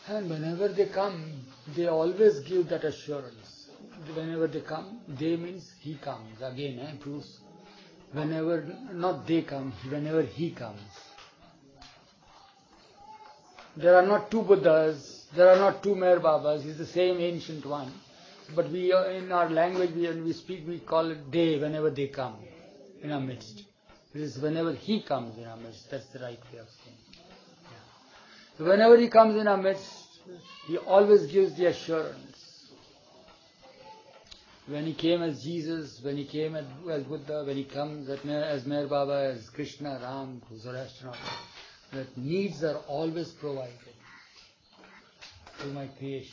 And whenever they come, they always give that assurance. Whenever they come, they means he comes. Again, proves. Whenever, not they come, whenever he comes. There are not two Buddhas, there are not two Meher Babas, it's the same ancient one. But we, in our language, when we speak, we call it they, whenever they come in our midst. It is whenever he comes in our midst, that's the right way of saying it. Yeah. So whenever he comes in our midst, he always gives the assurance. When he came as Jesus, when he came as Buddha, when he comes as Meher Baba, as Krishna, Ram, Zoroaster, that needs are always provided through my creation.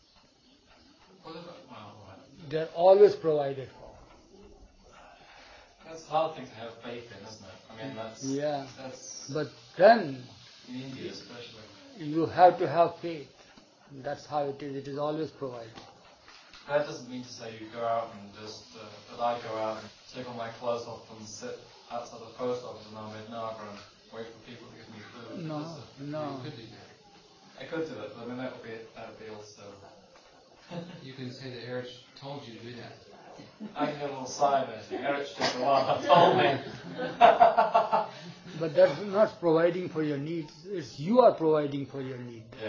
They are always provided for. That's a hard thing to have faith in, isn't it? I mean, that's but then in India especially. You have to have faith. That's how it is. It is always provided. That doesn't mean to say you go out and just, that I go out and take all my clothes off and sit outside the post office in Ahmednagar and wait for people to give me food. No. You could do that. I could do it, but I mean that would be also. You can say that Erich told you to do that. I can get a little sign there. Erich Chitawala told me. But that's not providing for your needs. It's you are providing for your need. Yeah.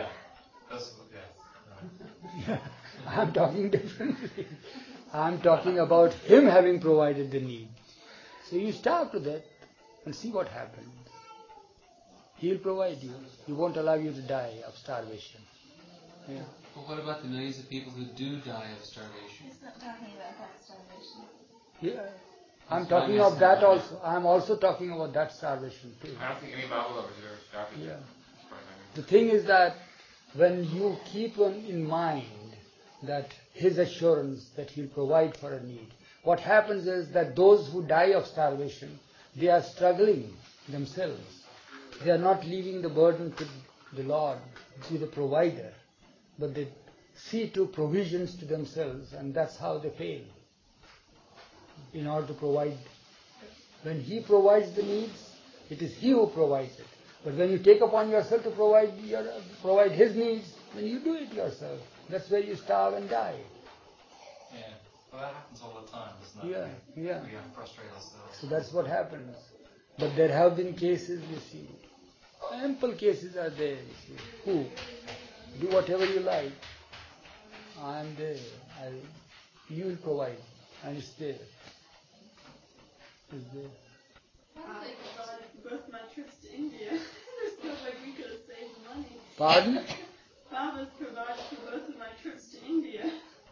I'm talking differently. I'm talking about him having provided the need. So you starve to that and see what happens. He'll provide you. He won't allow you to die of starvation. Yeah. Well, what about the millions of people who do die of starvation? He's not talking about that starvation. Yeah. I'm talking of that also. I'm also talking about that starvation too. I don't think any Bible lovers have ever starved. Yeah. The thing is that when you keep in mind that his assurance that he'll provide for a need, what happens is that those who die of starvation, they are struggling themselves. They are not leaving the burden to the Lord, to the provider, but they see to provisions to themselves, and that's how they fail in order to provide. When he provides the needs, it is he who provides it. But when you take upon yourself to provide his needs, then you do it yourself. That's where you starve and die. Yeah, well that happens all the time, doesn't it? Yeah. We frustrate ourselves. So that's what happens. But there have been cases, you see, ample cases are there, you see, who do whatever you like. I am there. You will provide, and it's there. It's there. Father provided for both my trips to India. There's no way we could have saved money. Pardon? Father's provided for both of my trips to India.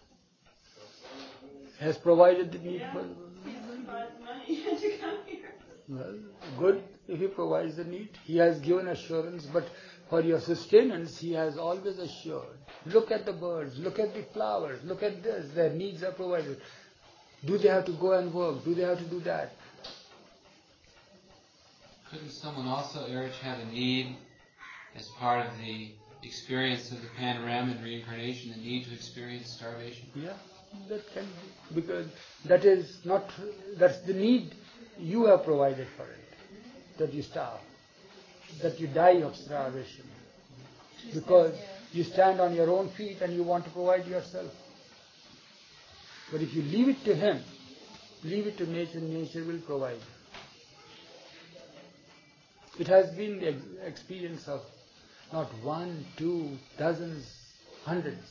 Has provided the need for... He's provided money to come here. Well, good if he provides the need. He has given assurance, but for your sustenance, he has always assured. Look at the birds, look at the flowers, look at this, their needs are provided. Do they have to go and work? Do they have to do that? Couldn't someone also, Erich, have a need as part of the experience of the panorama and reincarnation, the need to experience starvation? Yeah, that can be. Because that's the need you have provided for it, that you starve, that you die of starvation. Because you stand on your own feet and you want to provide yourself. But if you leave it to him, leave it to nature, nature will provide. It has been the experience of not one, two, dozens, hundreds.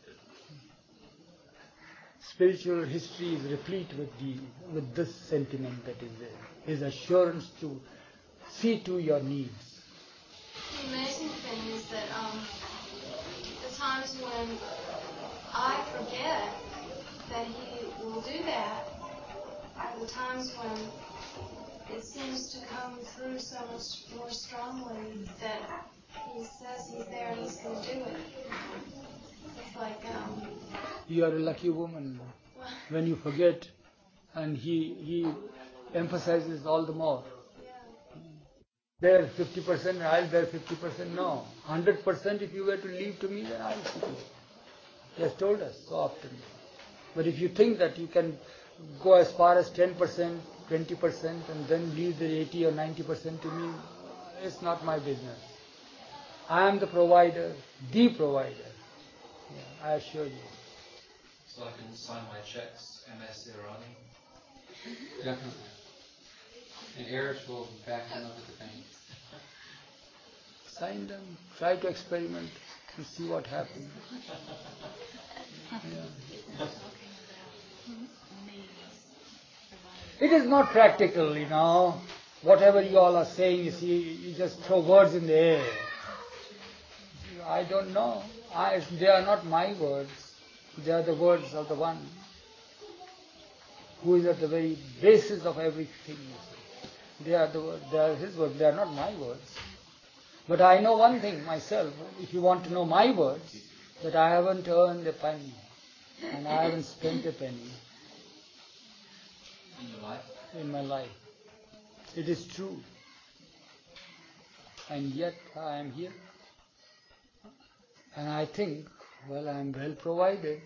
Spiritual history is replete with this sentiment that is there. His assurance to see to your needs. The amazing thing is that the times when I forget that he will do that are the times when it seems to come through so much more strongly that he says he's there and he's going to do it. It's like... You are a lucky woman when you forget, and he emphasizes all the more. There 50%, I'll bear 50%, no. 100% if you were to leave to me, then I'll see you. He has told us so often. But if you think that you can go as far as 10%, 20% and then leave the 80 or 90% to me, it's not my business. I am the provider, the provider. Yeah, I assure you. So I can sign my checks, MS Irani. Definitely. And Erich will back them up at the bank. Sign them, try to experiment and see what happens. Yeah. It is not practical, you know. Whatever you all are saying, you see, you just throw words in the air. I don't know. They are not my words. They are the words of the one who is at the very basis of everything. They are his words. They are not my words. But I know one thing myself. If you want to know my words, that I haven't earned a penny and I haven't spent a penny In your life? in my life. It is true. And yet I am here. And I think, well, I am well provided.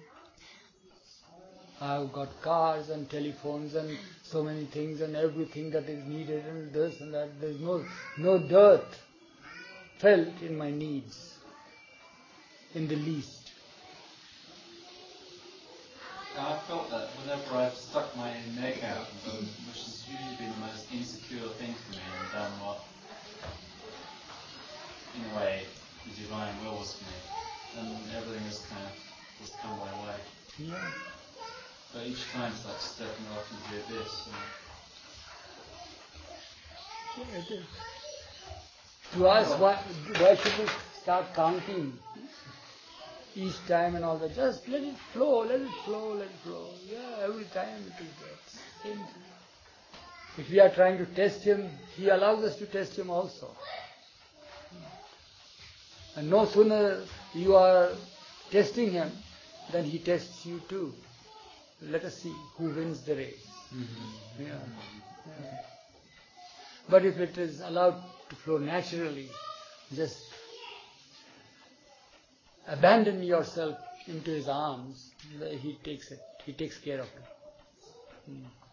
I have got cars and telephones and so many things and everything that is needed and this and that. There is no dearth felt in my needs in the least. I felt that whenever I've stuck my neck out, which has usually been the most insecure thing for me, and done what, in a way, the divine will was for me, and everything has kind of just come my way. Yeah. But each time it's like stepping off into the abyss. Yeah, it is. To us, why should we start counting each time and all that? Just let it flow, let it flow, let it flow. Yeah, every time it is that. Same thing. If we are trying to test him, he allows us to test him also. And no sooner you are testing him than he tests you too. Let us see who wins the race. Mm-hmm. Yeah. But if it is allowed to flow naturally, just abandon yourself into his arms, he takes care of it.